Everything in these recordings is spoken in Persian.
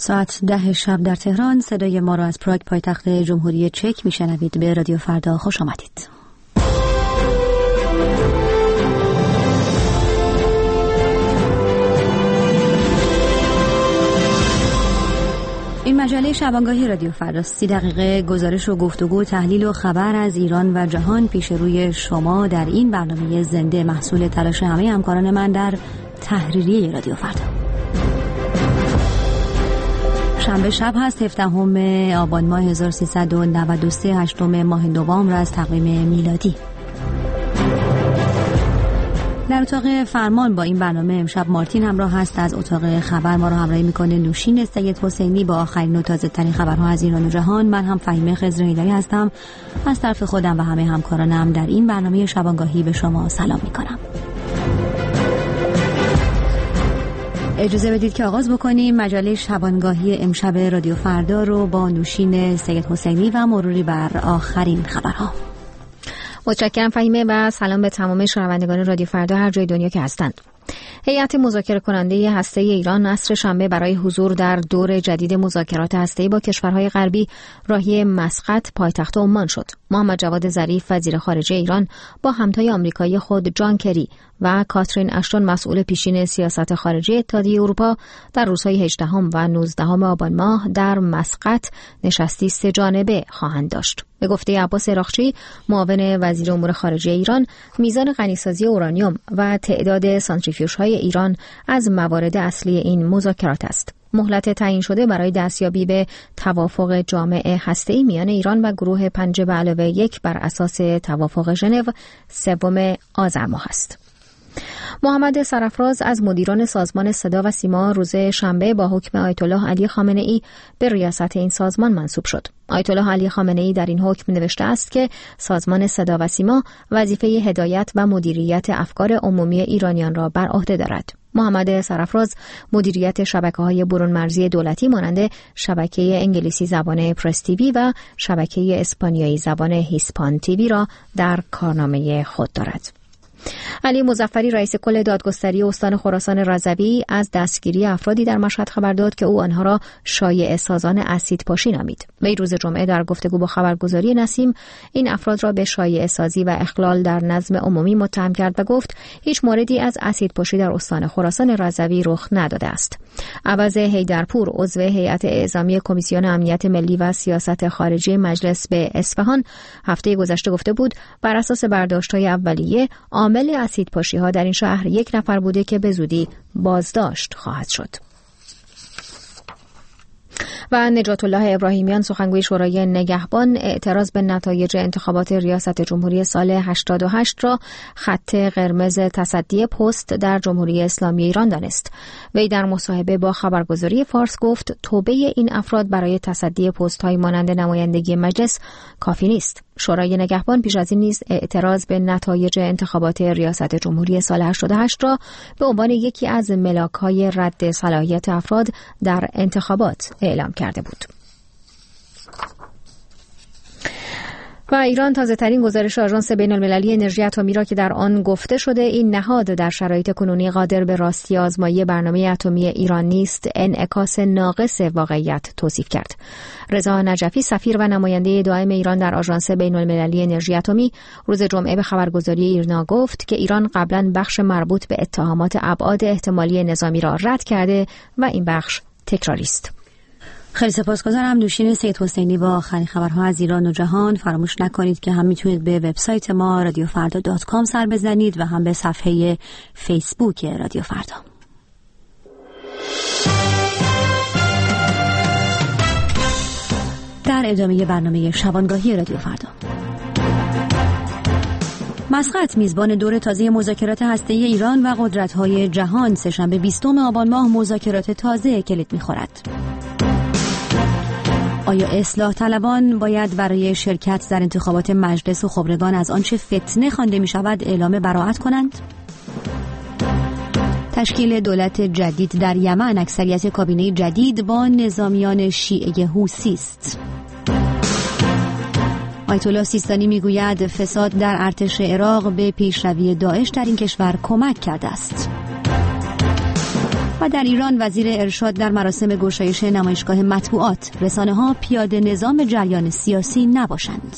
ساعت 10 شب در تهران. صدای ما را از پراگ پایتخت جمهوری چک میشنوید. به رادیو فردا خوش آمدید. این مجله شبانگاهی رادیو فردا 30 دقیقه گزارش و گفتگو، تحلیل و خبر از ایران و جهان پیش روی شما در این برنامه زنده، محصول تلاش همه همکاران من در تحریریه رادیو فردا. شنبه شب هست، 17 آبان ماه 1393، 8 ماه نوامبر از تقویم میلادی. در اتاق فرمان با این برنامه امشب مارتین همراه هست. از اتاق خبر ما را همراهی میکنه نوشین سید حسینی با آخرین و تازه ترین خبرها از ایران و جهان. من هم فهیمه خضر هیدری هستم. از طرف خودم و همه همکارانم در این برنامه شبانگاهی به شما سلام میکنم. اجازه بدید که آغاز بکنیم مجله شبانگاهی امشب رادیو فردا رو با نوشین سید حسینی و مروری بر آخرین خبرها. متشکرم فهیمه و سلام به تمام شنوندگان رادیو فردا هر جای دنیا که هستند. هیئت مذاکره کننده هسته ایران عصر شنبه برای حضور در دور جدید مذاکرات هسته‌ای با کشورهای غربی راهی مسقط پایتخت عمان شد. محمد جواد ظریف وزیر خارجه ایران با همتای آمریکایی خود جان کری و کاترین اشتون مسئول پیشین سیاست خارجی اتحادیه اروپا در روزهای 18 و 19 آبان ماه در مسقط نشستی 3 جانبه خواهند داشت. به گفته عباس عراقچی معاون وزیر امور خارجه ایران، میزان غنیسازی اورانیوم و تعداد سانتریفیوژهای ایران از موارد اصلی این مذاکرات است. مهلت تعیین شده برای دستیابی به توافق جامع هسته‌ای میان ایران و گروه 5+1 بر اساس توافق ژنو 3 آذر ماه است. محمد سرافراز از مدیران سازمان صدا و سیما روز شنبه با حکم آیت الله علی خامنه‌ای به ریاست این سازمان منصوب شد. آیت الله علی خامنه‌ای در این حکم نوشته است که سازمان صدا و سیما وظیفه هدایت و مدیریت افکار عمومی ایرانیان را بر عهده دارد. محمد سرافراز مدیریت شبکه‌های برون مرزی دولتی مانند شبکه انگلیسی زبان پرس تیوی و شبکه اسپانیایی زبان هیسپان تیوی را در کارنامه خود دارد. علی مظفری رئیس کل دادگستری استان خراسان رضوی از دستگیری افرادی در مشهد خبر داد که او آنها را شایعه سازان اسیدپاشی نامید. وی روز جمعه در گفتگو با خبرگزاری نسیم این افراد را به شایعه سازی و اخلال در نظم عمومی متهم کرد و گفت هیچ موردی از اسیدپاشی در استان خراسان رضوی رخ نداده است. عوض حیدرپور عضو هیئت اعزامی کمیسیون امنیت ملی و سیاست خارجی مجلس به اصفهان هفته گذشته گفته بود بر اساس برداشت‌های اولیه عامل اسیدپاشی‌ها در این شهر 1 نفر بوده که به زودی بازداشت خواهد شد. و نجات الله ابراهیمیان سخنگوی شورای نگهبان اعتراض به نتایج انتخابات ریاست جمهوری سال 88 را خط قرمز تصدی پست در جمهوری اسلامی ایران دانست. وی در مصاحبه با خبرگزاری فارس گفت توبه این افراد برای تصدی پست‌های مانند نمایندگی مجلس کافی نیست. شورای نگهبان پیش از این نیز اعتراض به نتایج انتخابات ریاست جمهوری سال 88 را به عنوان یکی از ملاک‌های رد صلاحیت افراد در انتخابات اعلام کرده بود. و ایران تازه‌ترین گزارش آژانس بین‌المللی انرژی اتمی را که در آن گفته شده این نهاد در شرایط کنونی قادر به راستی آزمایی برنامه اتمی ایران نیست، انعکاس ناقص واقعیت توصیف کرد. رضا نجفی سفیر و نماینده دائم ایران در آژانس بین‌المللی انرژی اتمی روز جمعه به خبرگزاری ایرنا گفت که ایران قبلا بخش مربوط به اتهامات ابعاد احتمالی نظامی را رد کرده و این بخش تکراری است. خیلی سپاسگزارم نوشین سید حسینی با آخرین خبرها از ایران و جهان. فراموش نکنید که هم میتونید به وبسایت ما radiofrda.com سر بزنید و هم به صفحه فیسبوک رادیو فردا. در ادامه برنامه شبانگاهی رادیو فردا، مسقط میزبان دور تازه مذاکرات هسته‌ای ایران و قدرت‌های جهان سه‌شنبه 20 آبان ماه مذاکرات تازه کلید می‌خورد. آیا اصلاح طلبان باید برای شرکت در انتخابات مجلس و خبرگان از آنچه فتنه خوانده می شود اعلام براءت کنند؟ تشکیل دولت جدید در یمن اکثریت کابینه جدید با نظامیان شیعه حوثی است. آیت الله سیستانی میگوید فساد در ارتش عراق به پیشروی داعش در این کشور کمک کرده است. و در ایران وزیر ارشاد در مراسم گشایش نمایشگاه مطبوعات: رسانه‌ها پیاده نظام جریان سیاسی نباشند.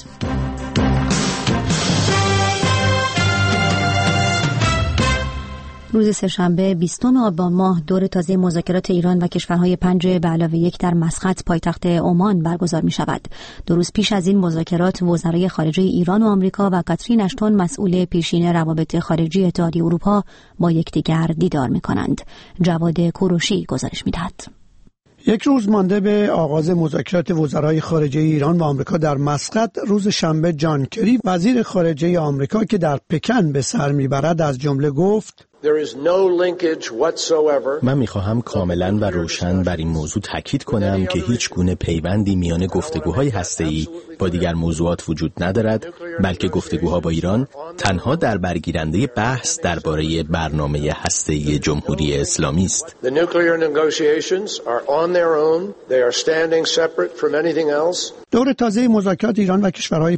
روز سه‌شنبه 20 آبان ماه دور تازه مذاکرات ایران و کشورهای 5+1 در مسقط پایتخت عمان برگزار می شود. 2 روز پیش از این مذاکرات وزرای خارجه ایران و آمریکا و کاترین اشتون مسئول پیشین روابط خارجی اتحادیه اروپا با یکدیگر دیدار می کنند. جواد کوروشی گزارش می دهد. یک روز مانده به آغاز مذاکرات وزرای خارجه ایران و آمریکا در مسقط، روز شنبه جان کری وزیر خارجه آمریکا که در پکن به سر میبرد از جمله گفت: من میخواهم کاملا و روشن بر این موضوع تاکید کنم که هیچ گونه پیوندی میان گفتگوهای هسته‌ای با دیگر موضوعات وجود ندارد، بلکه گفتگوها با ایران تنها در برگیرنده بحث درباره برنامه هسته‌ای جمهوری اسلامی است. دور تازه مذاکرات ایران و کشورهای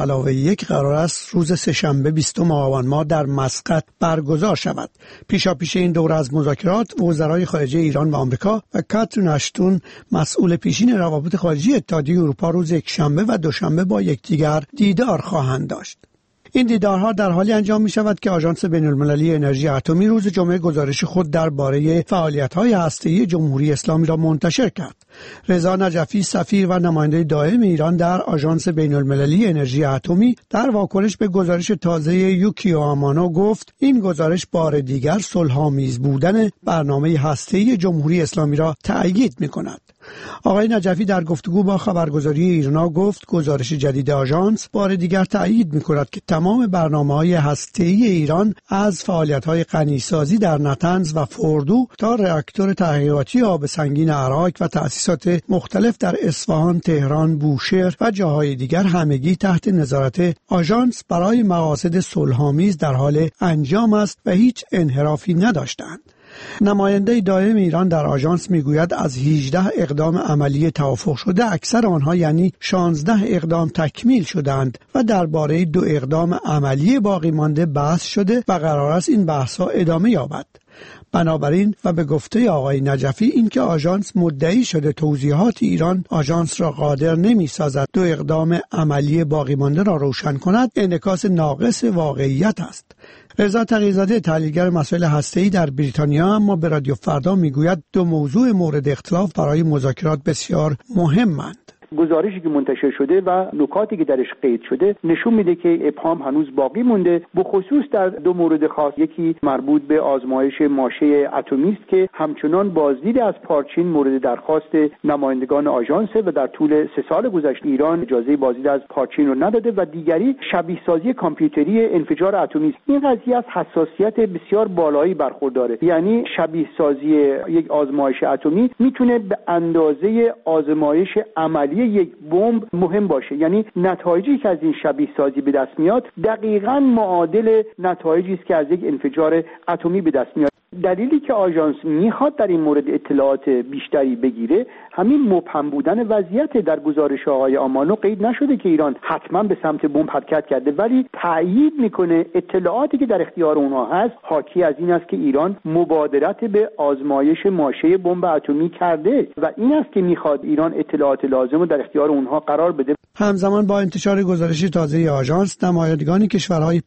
5+1 قرار است روز سه‌شنبه 20 آبان ماه در مسقط برگزار شود. پیشاپیش این دوره از مذاکرات وزرای خارجه ایران و آمریکا و کاترین اشتون مسئول پیشین روابط خارجی اتحادیه اروپا روز یکشنبه و دوشنبه با یکدیگر دیدار خواهند داشت. این دیدارها در حالی انجام می شود که آژانس بین‌المللی انرژی اتمی روز جمعه گزارش خود درباره فعالیت‌های هسته‌ای جمهوری اسلامی را منتشر کرد. رضا نجفی سفیر و نماینده دائم ایران در آژانس بین‌المللی انرژی اتمی در واکنش به گزارش تازه یوکیو آمانو گفت این گزارش بار دیگر صلح‌آمیز بودن برنامه هسته‌ای جمهوری اسلامی را تأیید می‌کند. آقای نجفی در گفتگو با خبرگزاری ایرنا گفت گزارش جدید آژانس بار دیگر تأیید می‌کند که تمام برنامه‌های هسته‌ای ایران از فعالیت‌های غنیسازی در نطنز و فردو تا راکتور تحقیقاتی آب سنگین عراق و تأسیسات مختلف در اصفهان، تهران، بوشهر و جاهای دیگر همگی تحت نظارت آژانس برای مقاصد صلح‌آمیز در حال انجام است و هیچ انحرافی نداشتند. نماینده دائم ایران در آژانس میگوید از 18 اقدام عملی توافق شده اکثر آنها یعنی 16 اقدام تکمیل شدند و درباره 2 اقدام عملی باقی مانده بحث شده و قرار است این بحث‌ها ادامه یابد. بنابراین و به گفته آقای نجفی اینکه آژانس مدعی شده توضیحات ایران آژانس را قادر نمی‌سازد 2 اقدام عملی باقی مانده را روشن کند انعکاس ناقص واقعیت است. رضا تقی‌زاده تحلیلگر مسائل هسته‌ای در بریتانیا اما به رادیو فردا میگوید 2 موضوع مورد اختلاف برای مذاکرات بسیار مهمند. گزارشی که منتشر شده و نکاتی که درش قید شده نشون میده که ابهام هنوز باقی مونده، به خصوص در 2 مورد خاص. یکی مربوط به آزمایش ماشه اتمی است که همچنان بازدید از پارچین مورد درخواست نمایندگان آژانس و در طول 3 سال گذشته ایران اجازه بازدید از پارچین رو نداده و دیگری شبیه سازی کامپیوتری انفجار اتمی است. این قضیه از حساسیت بسیار بالایی برخورداره، یعنی شبیه سازی یک آزمایش اتمی میتونه به اندازه آزمایش عملی یک بمب مهم باشه، یعنی نتایجی که از این شبیه سازی به دست میاد دقیقاً معادل نتایجی است که از یک انفجار اتمی به دست میاد. دلیلی که آژانس میخواد در این مورد اطلاعات بیشتری بگیره همین مبهم بودن وضعیت. در گزارش آقای آمانو قید نشده که ایران حتما به سمت بمب حرکت کرده، ولی تأیید میکنه اطلاعاتی که در اختیار اونها هست حاکی از این است که ایران مبادرت به آزمایش ماشه بمب اتمی کرده و این است که میخواد ایران اطلاعات لازم رو در اختیار اونها قرار بده. همزمان با انتشار گزارش تازه آژانس نمایندگان کشورهای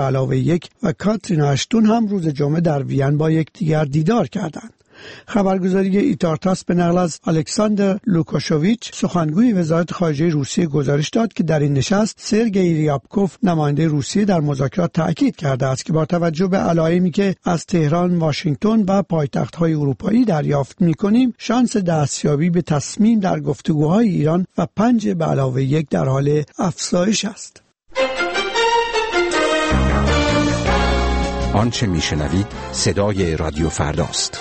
5+1 و کاترین اشتون هم روز جمعه در وین با یکدیگر دیدار کردند. خبرگزاری ایتارتاس به نقل از الکساندر لوکاشوویچ سخنگوی وزارت خارجه روسیه گزارش داد که در این نشست سرگئی ریابکوف نماینده روسیه در مذاکرات تاکید کرده است که با توجه به علایمی که از تهران، واشنگتن و پایتخت‌های اروپایی دریافت می‌کنیم شانس دستیابی به تصمیم در گفتگوهای ایران و 5+1 در حال افزایش است. آنچه میشنوید صدای رادیو فرداست.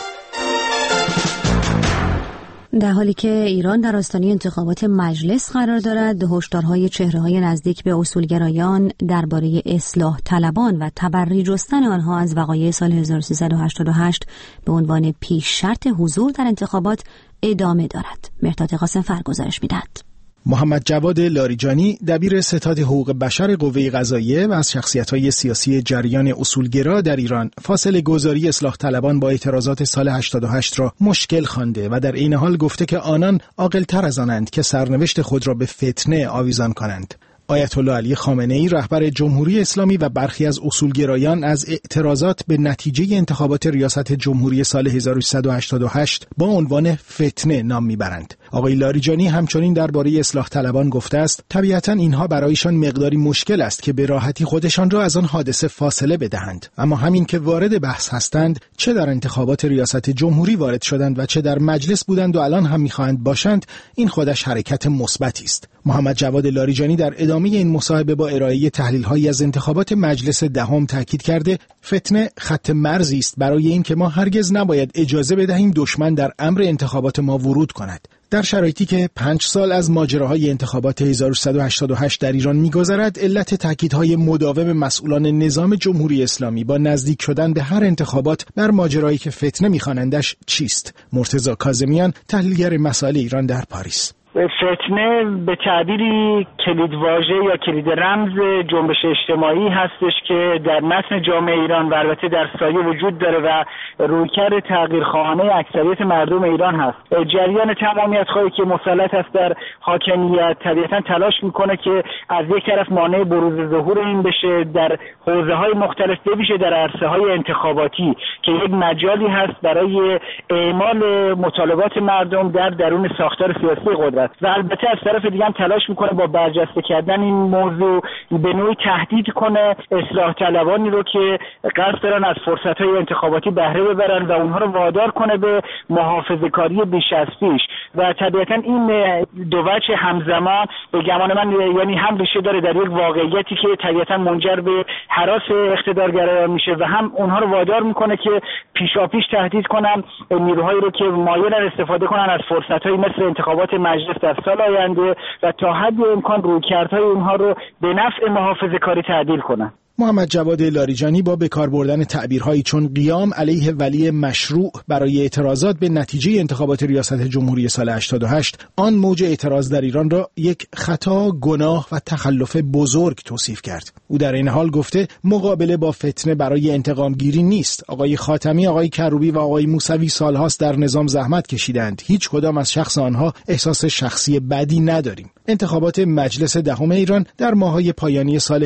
در حالی که ایران در آستانه انتخابات مجلس قرار دارد، هشدارهای چهره‌های نزدیک به اصولگرایان درباره اصلاح طلبان و تبری جستن آنها از وقایع سال 1388 به عنوان پیش شرط حضور در انتخابات ادامه دارد. مهرداد قاسم گزارش می‌دهد. محمد جواد لاریجانی دبیر ستاد حقوق بشر قوه قضاییه و از شخصیت‌های سیاسی جریان اصولگرا در ایران فاصله گذاری اصلاح طلبان با اعتراضات سال 88 را مشکل خوانده و در این حال گفته که آنان عاقل‌تر از آنند که سرنوشت خود را به فتنه آویزان کنند. آیت الله علی خامنه‌ای رهبر جمهوری اسلامی و برخی از اصولگرایان از اعتراضات به نتیجه انتخابات ریاست جمهوری سال 1388 با عنوان فتنه نام میبرند. آقای لاریجانی همچنین درباره اصلاح طلبان گفته است طبیعتاً اینها برایشان مقداری مشکل است که به راحتی خودشان را از آن حادثه فاصله بدهند، اما همین که وارد بحث هستند، چه در انتخابات ریاست جمهوری وارد شدند و چه در مجلس بودند و الان هم می‌خواهند باشند، این خودش حرکت مثبتی است. محمد جواد لاریجانی در ادامه این مصاحبه با ارائه تحلیل‌هایی از انتخابات مجلس دهم تاکید کرده فتنه خط مرزی است برای اینکه ما هرگز نباید اجازه بدهیم دشمن در امر انتخابات ما ورود کند. در شرایطی که 5 سال از ماجراهای انتخابات 1388 در ایران می‌گذرد، علت تاکیدهای مداوم مسئولان نظام جمهوری اسلامی با نزدیک شدن به هر انتخابات بر ماجرایی که فتنه می‌خوانندش چیست؟ مرتضی کاظمیان، تحلیلگر مسائل ایران در پاریس. فتنه به تعبیری کلیدواژه یا کلید رمز جنبش اجتماعی هستش که در متن جامعه ایران و البته در سایه وجود داره و رویکرد تغییرخواهانه اکثریت مردم ایران هست. جریان تمامیت خواهی که مسلط است در حاکمیت طبیعتاً تلاش میکنه که از یک طرف مانع بروز ظهور این بشه در حوزه‌های مختلف، بویژه در عرصه‌های انتخاباتی که یک مجالی هست برای اعمال مطالبات مردم در درون ساختار سیاسی قدرت، و البته از طرف دیگه هم تلاش میکنه با برجسته کردن این موضوع به نوعی تهدید کنه اصلاح طلبانی رو که قصد دارن از فرصت‌های انتخاباتی بهره ببرن و اونها رو وادار کنه به محافظه‌کاری بیش از پیش. و طبیعتاً این دو وجه همزمان به گمان من یعنی هم ریشه داره در یک واقعیتی که طبیعتاً منجر به هراس اقتدارگرایان میشه و هم اونها رو وادار میکنه که پیشاپیش تهدید کنن نیروهایی رو که مایلن استفاده کنن از فرصت‌های مثل انتخابات مجلس در سال آینده و تا حد امکان رویکردهای اونها رو به نفع محافظه‌کاری تعدیل کنن. محمد جواد لاریجانی با بکار بردن تعبیرهایی چون قیام علیه ولی مشروع برای اعتراضات به نتیجه انتخابات ریاست جمهوری سال 88 آن موج اعتراض در ایران را یک خطا، گناه و تخلف بزرگ توصیف کرد. او در این حال گفته مقابله با فتنه برای انتقام گیری نیست. آقای خاتمی، آقای کروبی و آقای موسوی سالهاست در نظام زحمت کشیدند. هیچ کدام از شخص آنها احساس شخصی بدی نداریم. انتخابات مجلس دهم ایران در ماه‌های پایانی سال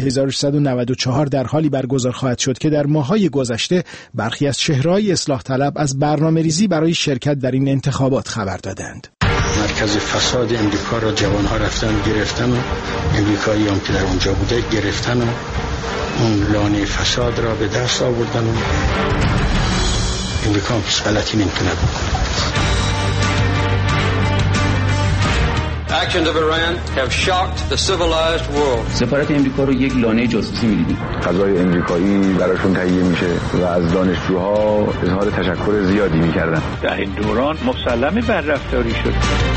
1394 در حالی برگزار خواهد شد که در ماه‌های گذشته برخی از چهره‌های اصلاح طلب از برنامه‌ریزی برای شرکت در این انتخابات خبر دادند. مرکز فساد امریکا را جوان‌ها رفتن گرفتن و امریکایی هم که در اونجا بوده گرفتن و اون لانه فساد را به دست آوردن و امریکا هم پس غلطی نمی‌تونه بکنه. Actions of Iran have shocked the civilized world. سفارت امریکا رو یک لانه جاسوسی می‌دیدیم. غذای امریکایی براشون تهیه میشه و از دانشجوها اظهار تشکر زیادی می‌کردن. در این دوران مسلم بدرفتاری شد.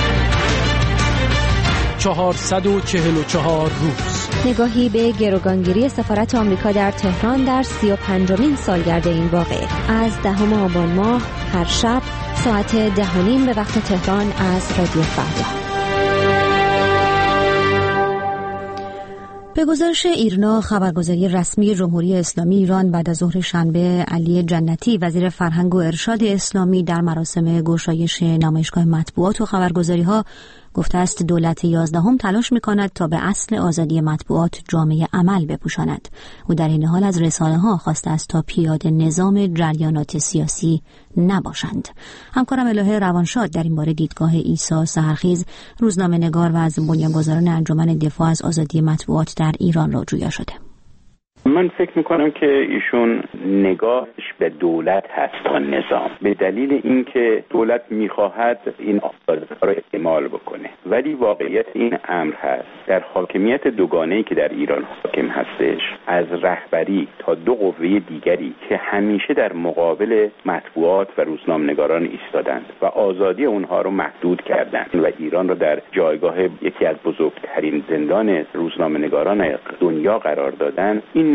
444 روز. نگاهی به گروگانگیری سفارت آمریکا در تهران در 35مین سالگرد این واقعه. از 10 آبان ماه هر شب ساعت 10:30 به وقت تهران از رادیو فردا. به گزارش ایرنا، خبرگزاری رسمی جمهوری اسلامی ایران بعد از ظهر شنبه علی جنتی وزیر فرهنگ و ارشاد اسلامی در مراسم گشایش نمایشگاه مطبوعات و خبرگزاری‌ها گفته است دولت 11 تلاش می‌کند تا به اصل آزادی مطبوعات جامعه عمل بپوشاند. او در این حال از رسانه‌ها خواسته است تا پیاده نظام جریانات سیاسی نباشند. همکارم الهه روانشاد در این باره دیدگاه عیسی سحرخیز، روزنامه‌نگار و از بنیانگذاران انجمن دفاع از آزادی مطبوعات در ایران را جویا شده. من فکر میکنم که ایشون نگاهش به دولت هست تا نظام، به دلیل اینکه دولت میخواهد این آزادی‌ها را اعمال بکنه، ولی واقعیت این امر هست در حاکمیت دوگانه‌ای که در ایران حاکم هستش، از رهبری تا دو قوه دیگری که همیشه در مقابل مطبوعات و روزنامه‌نگاران ایستادند و آزادی اونها رو محدود کردند و ایران را در جایگاه یکی از بزرگترین زندان روزنامه‌نگاران دنیا قرار دادند، این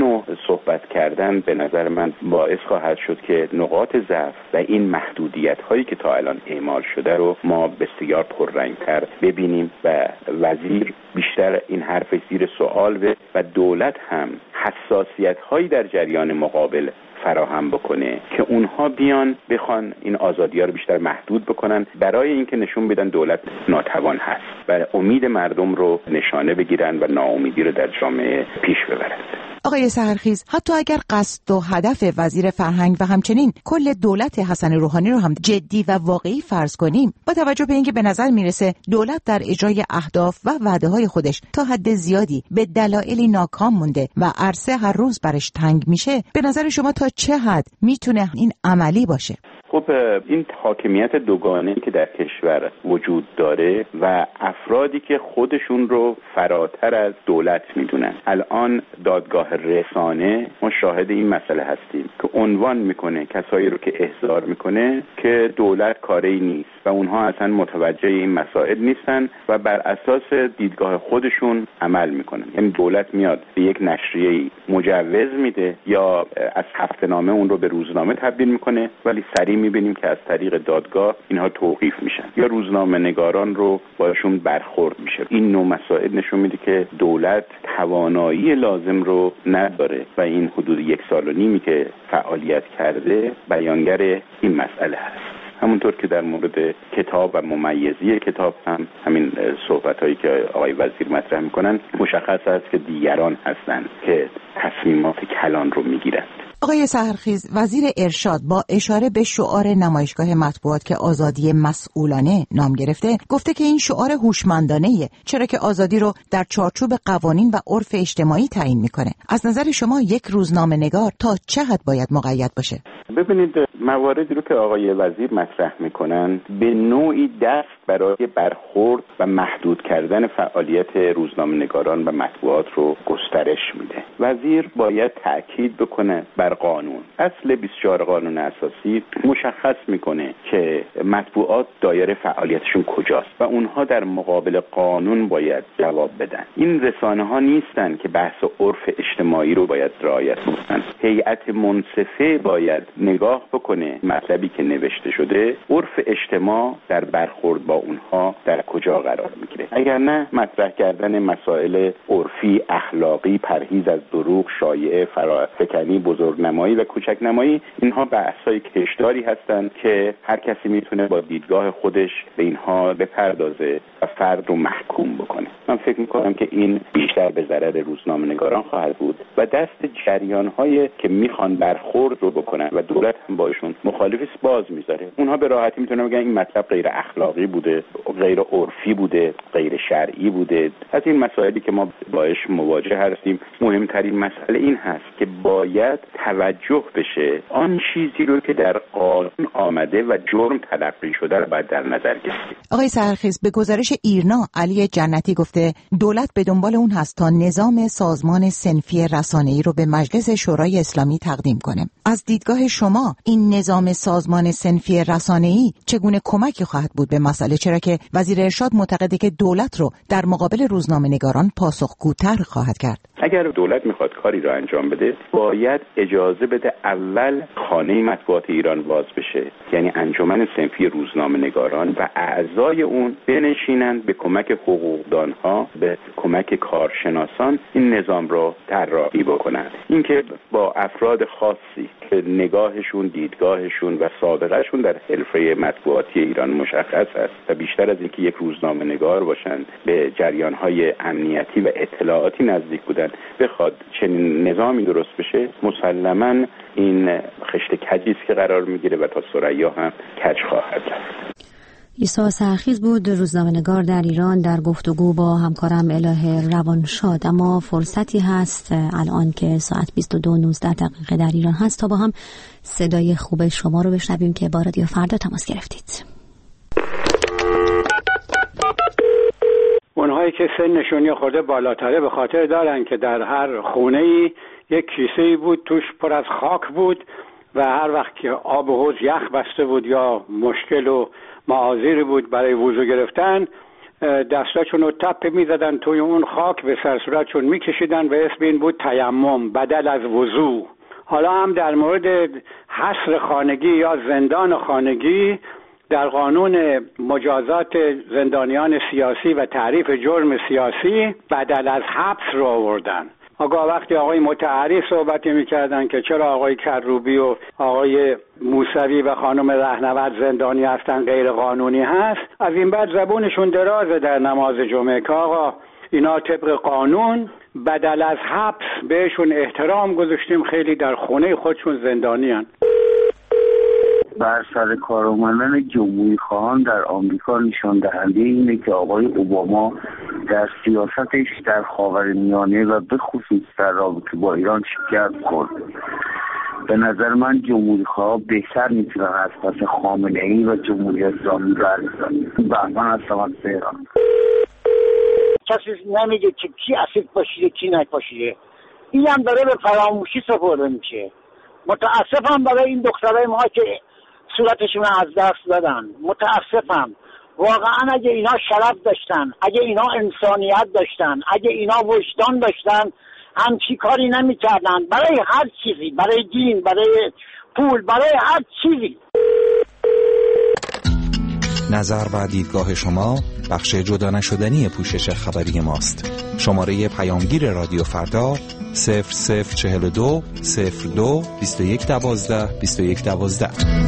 نوع صحبت کردن به نظر من باعث خواهد شد که نقاط ضعف و این محدودیت هایی که تا الان اعمال شده رو ما بسیار پررنگتر ببینیم و وزیر بیشتر این حرف زیر سوال به و دولت هم حساسیت هایی در جریان مقابل فراهم بکنه که اونها بیان بخوان این آزادی‌ها رو بیشتر محدود بکنن برای اینکه نشون بدن دولت ناتوان هست و امید مردم رو نشانه بگیرن و ناامیدی رو در جامعه پیش ببرن. آقای سحرخیز، حتی اگر قصد و هدف وزیر فرهنگ و همچنین کل دولت حسن روحانی رو هم جدی و واقعی فرض کنیم، با توجه به اینکه به نظر میرسه دولت در اجرای اهداف و وعده‌های خودش تا حد زیادی به دلایلی ناکام مونده و عرصه هر روز برش تنگ میشه، به نظر شما تا چه حد میتونه این عملی باشه؟ خب این حاکمیت دوگانه‌ای که در کشور وجود داره و افرادی که خودشون رو فراتر از دولت میدونن، الان دادگاه رسانه ما شاهد این مسئله هستیم که عنوان میکنه کسایی رو که احضار میکنه که دولت کاری نیست و اونها اصلا متوجه این مسائل نیستن و بر اساس دیدگاه خودشون عمل میکنن. یعنی دولت میاد به یک نشریه مجوز میده یا از هفته‌نامه اون رو به روزنامه تبدیل میکنه، ولی سریع میبینیم که از طریق دادگاه اینها توقیف میشن یا روزنامه نگاران رو باشون برخورد میشه. این نوع مسائل نشون میده که دولت توانایی لازم رو نداره و این حدود 1.5 سال که فعالیت کرده بیانگر این مسئله هست. همونطور که در مورد کتاب و ممیزی کتاب هم همین صحبت‌هایی که آقای وزیر مطرح میکنن مشخص است که دیگران هستند که تصمیمات کلان رو میگیرند. آقای سحرخیز، وزیر ارشاد با اشاره به شعار نمایشگاه مطبوعات که آزادی مسئولانه نام گرفته، گفته که این شعار هوشمندانه‌ایه، چرا که آزادی رو در چارچوب قوانین و عرف اجتماعی تعیین میکنه. از نظر شما یک روزنامه‌نگار تا چه حد باید مقید باشه؟ ببینید، مواردی رو که آقای وزیر مطرح میکنن به نوعی دست برای برخورد و محدود کردن فعالیت روزنامه‌نگاران و مطبوعات رو گسترش میده. وزیر باید تأکید بکنه بر قانون. اصل 24 قانون اساسی مشخص میکنه که مطبوعات دایره فعالیتشون کجاست و اونها در مقابل قانون باید جواب بدن. این رسانه ها نیستن که بحث عرف اجتماعی رو باید رعایت کنن. هیئت منصفه باید نگاه بکنه مطلبی که نوشته شده عرف اجتماع در برخورد با اونها در کجا قرار میگیره. اگر نه، مطرح کردن مسائل عرفی، اخلاقی، پرهیز از دروغ، شایعه، فرافکنی، بزرگنمایی و کوچکنمایی، اینها بحث‌های کشداری هستند که هر کسی میتونه با دیدگاه خودش به اینها بپردازه و فرد رو محکوم بکنه. من فکر میکنم که این بیشتر به ضرر روزنامه‌نگاران خواهد بود و دست جریان‌هایی که میخوان برخورد رو بکنن و دولت هم باشون مخالفی باز میذاره. اونها به راحتی میتونن بگن این مطلب غیر اخلاقی بوده، غیر عرفی بوده، غیر شرعی بوده. از این مسائلی که ما باهاش مواجه هستیم، مهمترین مسئله این هست که باید توجه بشه آن چیزی رو که در قانون آمده و جرم تلقی شده رو باید در نظر گرفت. آقای سحرخیز، به گزارش ایرنا علی جنتی گفته دولت به دنبال اون هست تا نظام سازمان صنفی رسانه‌ای رو به مجلس شورای اسلامی تقدیم کنه. از دیدگاه شما این نظام سازمان صنفی رسانه‌ای چگونه کمکی خواهد بود به مسئله، چرا که وزیر ارشاد معتقده که دولت رو در مقابل روزنامه‌نگاران پاسخگوتر خواهد کرد؟ اگر دولت میخواد کاری رو انجام بده، باید اجازه بده اول خانه مطبوعات ایران باز بشه، یعنی انجمن صنفی روزنامه‌نگاران و اعضای اون بنشینن به کمک حقوقدانها، به کمک کارشناسان این نظام رو طراحی بکنن. اینکه با افراد خاصی که نگاهشون، دیدگاهشون و سابقهشون در حرفه مطبوعاتی ایران مشخص است و بیشتر از اینکه یک روزنامه‌نگار باشن به جریان‌های امنیتی و اطلاعاتی نزدیک بودن، بخواد چنین نظامی درست بشه، مسلماً این خشت کجی است که قرار میگیره و تا ثریا هم کج خواهد رفت. عیسی سحرخیز بود، روزنامه‌نگار در ایران، در گفتگو با همکارم الهه روانشاد. اما فرصتی هست الان که ساعت 22:19 در ایران هست تا با هم صدای خوب شما رو بشنویم که با رادیو فردا تماس گرفتید. اونهایی که سنشون یه خورده بالاتره به خاطر دارن که در هر خونه‌ای یک کیسه‌ای بود توش پر از خاک بود و هر وقت که آب حوض یخ بسته بود یا مشکل و معاذیری بود برای وضو گرفتن، دستاشون رو تپه میزدن توی اون خاک به سر صورتشون میکشیدن و اسم این بود تیمم بدل از وضو. حالا هم در مورد حصر خانگی یا زندان خانگی در قانون مجازات زندانیان سیاسی و تعریف جرم سیاسی بدل از حبس رو آوردن. آقا وقتی آقای متحری صحبتی میکردن که چرا آقای کروبی و آقای موسوی و خانم رهنورد زندانی هستن غیر قانونی هست، از این بعد زبونشون درازه در نماز جمعه که آقا اینا طبق قانون بدل از حبس بهشون احترام گذاشتیم، خیلی در خونه خودشون زندانی هن. بر سر کارآمدان جمهوری خواهان در آمریکا نشان دهنده اینه که آقای اوباما در سیاستش در خاورمیانه و به خصوص در رابطه با ایران شکست خورد. به نظر من جمهوری خواه بهتر میتونه از پس خامنه‌ای و جمهوری اسلامی برگردن. بهمن هستم از تهران. کسی نمیگه که کی اسید پاشیده کی نپاشیده. این هم داره به فراموشی سپرده میشه. متاسفم برای این دخترای ما که صورتشون از دست دادن. متاسفم. واقعا اگه اینا شرف داشتن، اگه اینا انسانیت داشتن، اگه اینا وجدان داشتن، همچی کاری نمی‌کردن. برای هر چیزی، برای دین، برای پول، برای هر چیزی. نظر و دیدگاه شما بخش جدا نشدنی پوشش خبری ماست. شماره پیامگیر رادیو فردا 0042 02 21 12 21 12.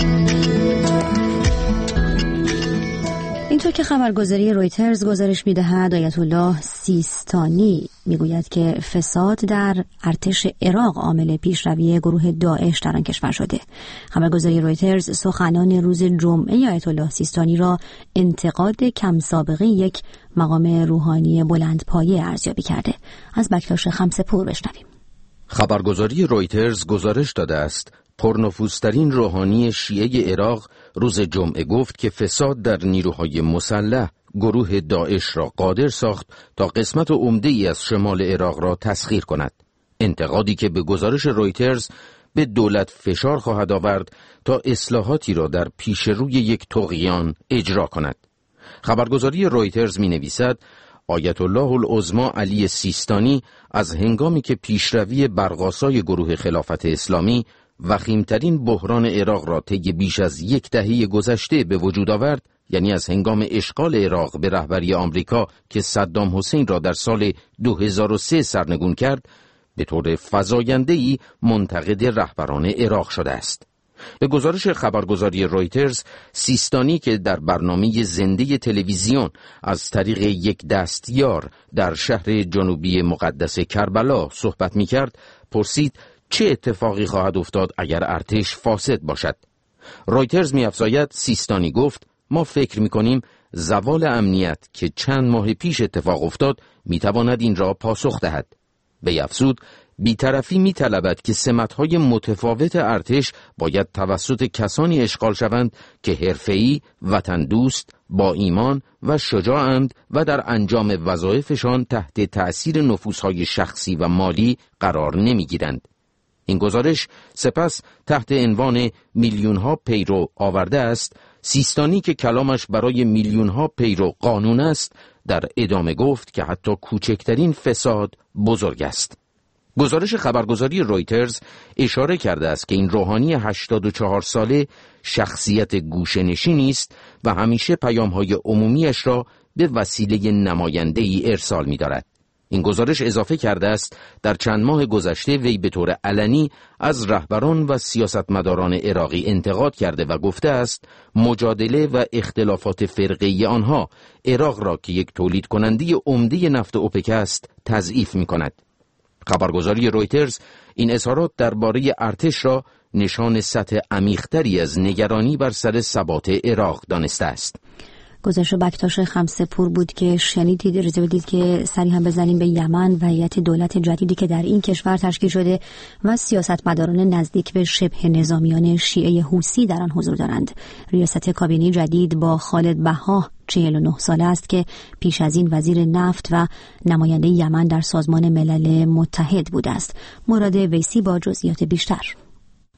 اینطور که خبرگزاری رویترز گزارش می‌دهد، آیت الله سیستانی میگوید که فساد در ارتش عراق عامل پیشروی گروه داعش در آن کشور شده. خبرگزاری رویترز سخنان روز جمعه آیت الله سیستانی را انتقاد کم سابقه یک مقام روحانی بلندپایه ارزیابی کرده. از بکتاش خمسه‌پور بشنویم. خبرگزاری رویترز گزارش داده است پرنفوذترین روحانی شیعه عراق روز جمعه گفت که فساد در نیروهای مسلح گروه داعش را قادر ساخت تا قسمت عمده‌ای از شمال عراق را تسخیر کند. انتقادی که به گزارش رویترز به دولت فشار خواهد آورد تا اصلاحاتی را در پیش روی یک طغیان اجرا کند. خبرگزاری رویترز می‌نویسد آیت الله العظما علی سیستانی از هنگامی که پیشروی برق‌آسای گروه خلافت اسلامی وخیمترین بحران عراق را طی بیش از یک دهه گذشته به وجود آورد، یعنی از هنگام اشغال عراق به رهبری آمریکا که صدام حسین را در سال 2003 سرنگون کرد، به طور فزاینده‌ای منتقد رهبران عراق شده است. به گزارش خبرگزاری رویترز، سیستانی که در برنامه زنده تلویزیون از طریق یک دستیار در شهر جنوبی مقدس کربلا صحبت می‌کرد، پرسید چه اتفاقی خواهد افتاد اگر ارتش فاسد باشد. رویترز می‌افزاید سیستانی گفت ما فکر می‌کنیم زوال امنیت که چند ماه پیش اتفاق افتاد می‌تواند این را پاسخ دهد. وی افزود بی‌طرفی می‌طلبد که سمت‌های متفاوت ارتش باید توسط کسانی اشغال شوند که حرفه‌ای، وطن دوست، با ایمان و شجاعند و در انجام وظایفشان تحت تأثیر نفوذهای شخصی و مالی قرار نمی‌گیرند. این گزارش سپس تحت عنوان میلیون‌ها پیرو آورده است سیستانی که کلامش برای میلیون‌ها پیرو قانون است در ادامه گفت که حتی کوچکترین فساد بزرگ است. گزارش خبرگزاری رویترز اشاره کرده است که این روحانی 84 ساله شخصیت گوشه‌نشینی است و همیشه پیام‌های عمومیش را به وسیله نماینده‌ای ارسال می‌دارد. این گزارش اضافه کرده است در چند ماه گذشته وی به طور علنی از رهبران و سیاستمداران عراقی انتقاد کرده و گفته است مجادله و اختلافات فرقه‌ای آنها عراق را که یک تولید کننده عمده نفت اوپک است تضعیف می‌کند. خبرگزاری رویترز این اظهارات درباره ارتش را نشان سطح عمیق‌تری از نگرانی بر سر ثبات عراق دانسته است. گزارش بکتاش خمسه‌پور بود که شنیدید. اجازه بدید که سری هم بزنیم به یمن و هیئت دولت جدیدی که در این کشور تشکیل شده و سیاستمداران نزدیک به شبه نظامیان شیعه حوثی در آن حضور دارند. ریاست کابینه جدید با خالد بها 49 ساله است که پیش از این وزیر نفت و نماینده یمن در سازمان ملل متحد بوده است. مراد ویسی با جزئیات بیشتر.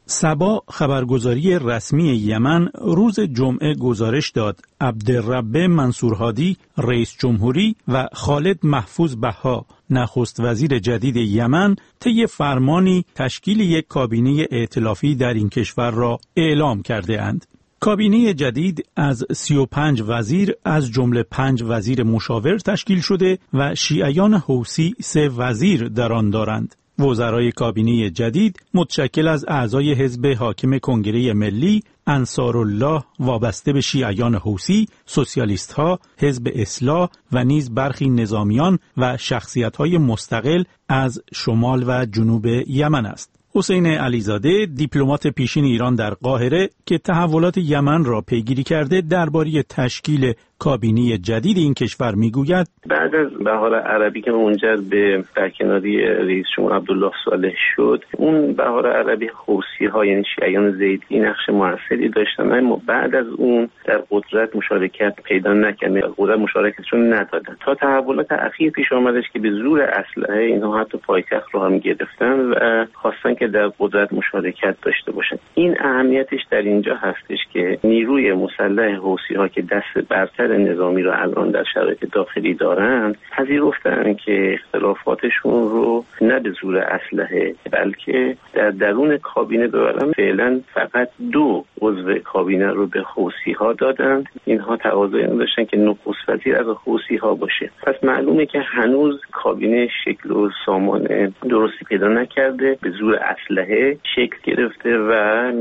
سبا خبرگزاری رسمی یمن روز جمعه گزارش داد عبدالرب منصورهادی رئیس جمهوری و خالد محفوظ بها نخست وزیر جدید یمن طی فرمانی تشکیل یک کابینه ائتلافی در این کشور را اعلام کرده اند. کابینه جدید از 35 وزیر از جمله 5 وزیر مشاور تشکیل شده و شیعیان حوثی 3 وزیر در آن دارند. وزرای کابینه جدید متشکل از اعضای حزب حاکم کنگره ملی، انصارالله وابسته به شیعیان حوثی، سوسیالیست‌ها، حزب اصلاح و نیز برخی نظامیان و شخصیت‌های مستقل از شمال و جنوب یمن است. حسین علیزاده دیپلمات پیشین ایران در قاهره که تحولات یمن را پیگیری کرده درباره تشکیل کابینه جدید این کشور میگوید بعد از بهار عربی که منجر به برکناری رئیس جمهور عبدالله صالح شد، اون بهار عربی حوثی‌ها یعنی شیعیان زیدی نقش موثری داشتن، اما بعد از اون در قدرت مشارکت پیدا نکردن، قدرت مشارکتشون ندادن تا تحولات اخیر پیش آمدش که به زور اسلحه اینها حتی پایتخت رو هم گرفتن و خواستن که در قدرت مشارکت داشته باشن. این اهمیتش در اینجا هستش که نیروی مسلح حوثی‌ها که دست برتر نظامی رو الان در شرایط داخلی دارند پذیرفتن که اختلافاتشون رو نه به زور اسلحه بلکه در درون کابینه ببرن. فعلا فقط 2 عضو کابینه رو به حوثی‌ها دادند. اینها تقاضا این داشتن که نخست وزیر از حوثی‌ها باشه. پس معلومه که هنوز کابینه شکل و سامان درستی پیدا نکرده، به زور اسلحه شکل گرفته و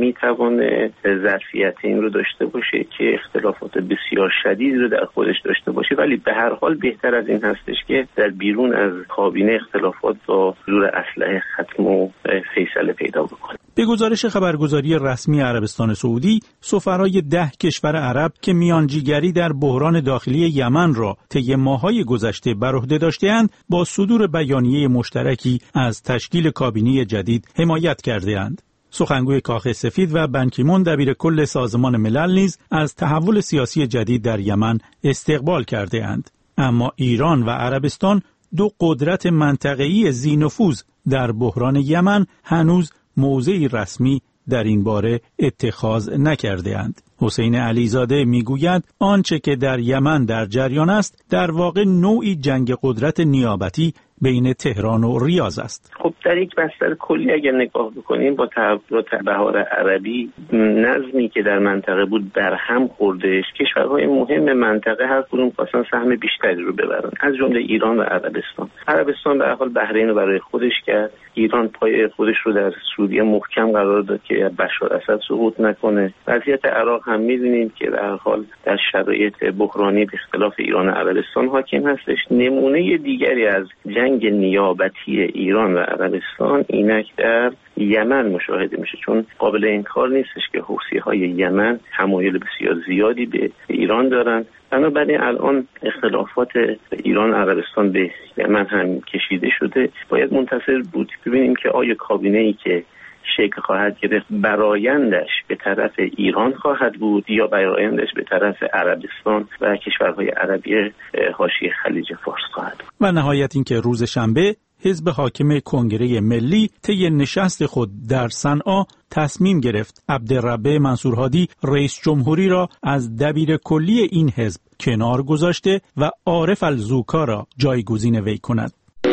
میتونه ظرفیت این رو داشته باشه که اختلافات بسیار شدید رو در خودش داشته باشه، ولی به هر حال بهتر از این هستش که در بیرون از کابینه اختلافات با زور اسلحه ختم و فیصله پیدا بکنه. به گزارش خبرگزاری رسمی عربستان سعودی، سفرای 10 کشور عرب که میانجیگری در بحران داخلی یمن را طی ماه‌های گذشته بر عهده داشته‌اند، با صدور بیانیه مشترکی از تشکیل کابینه جدید حمایت کرده‌اند. سخنگوی کاخ سفید و بن کی مون دبیر کل سازمان ملل نیز از تحول سیاسی جدید در یمن استقبال کرده‌اند. اما ایران و عربستان، 2 قدرت منطقه‌ای ذی‌نفوذ در بحران یمن، هنوز موضعی رسمی در این باره اتخاذ نکرده‌اند. حسین علیزاده میگوید آنچه که در یمن در جریان است در واقع نوعی جنگ قدرت نیابتی بین تهران و ریاض است. خب در یک بستر کلی اگر نگاه بکنیم با تحولات بهار عربی، نظمی که در منطقه بود برهم خوردهش. کشورهای مهم منطقه هر کدوم خواستن سهم بیشتری رو ببرن، از جمله ایران و عربستان. عربستان به هر حال بحرین رو برای خودش کرد، ایران پای خودش رو در سوریه محکم قرار داد که بشار اسد سقوط نکنه. وضعیت عراق هم می‌دونیم که به هر حال در شرایط بحرانی به اختلاف ایران و عربستان حاکم هستش. نمونه دیگری از جنگ نیابتی ایران و عربستان اینک در یمن مشاهده میشه، چون قابل انکار نیستش که حوثی‌های یمن تمایل بسیار زیادی به ایران دارند. بنابراین الان اختلافات ایران و عربستان به یمن هم کشیده شده. باید منتظر بود ببینیم که آیا کابینه‌ای که شکل خواهد گرفت برایندش به طرف ایران خواهد بود یا برایندش به طرف عربستان و کشورهای عربی حاشیه خلیج فارس خواهد بود. و نهایت این که روز شنبه حزب حاکم کنگره ملی طی نشست خود در صنعا تصمیم گرفت عبدالرب منصورهادی رئیس جمهوری را از دبیر کلی این حزب کنار گذاشته و عارف الزوکا را جایگزین وی کند.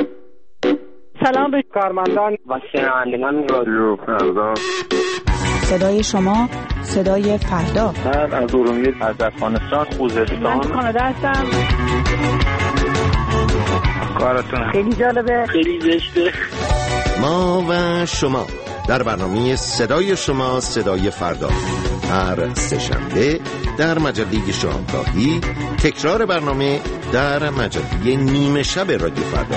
سلام به کارمندان و شنوندگان رادیو فردا. صدای شما، صدای فردا. من از ارومیه از افغانستان، خوزستان. من کانادا هستم. کارتون خیلی جالبه، خیلی زشته. ما و شما در برنامه صدای شما، صدای فردا، هر سه‌شنبه در مجله شامگاهی، تکرار برنامه در مجله نیمه شب رادیو فردا.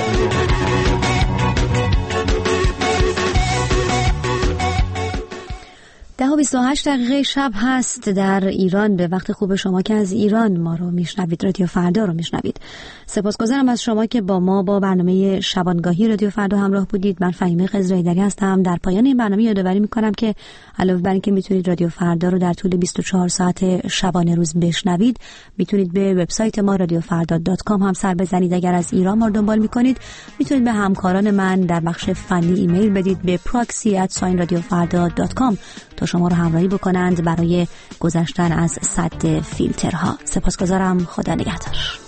10:28 شب هست در ایران، به وقت خوب شما که از ایران ما رو میشنوید، رادیو فردا رو میشنوید. سپاسگزارم از شما که با ما با برنامه شبانگاهی رادیو فردا همراه بودید. من فهیمه خضرایی‌دری هستم. در پایان این برنامه یادآوری میکنم که علاوه بر اینکه میتونید رادیو فردا رو در طول 24 ساعت شبانه روز بشنوید، میتونید به وبسایت ما radiofarda.com هم سر بزنید. اگر از ایران ما رو دنبال میکنید، میتونید به همکاران من در بخش فنی ایمیل بدید به proxy@radiofarda.com تا شما رو همراهی بکنند برای گذشتن از سد فیلترها. سپاسگزارم. خدا نگهدار.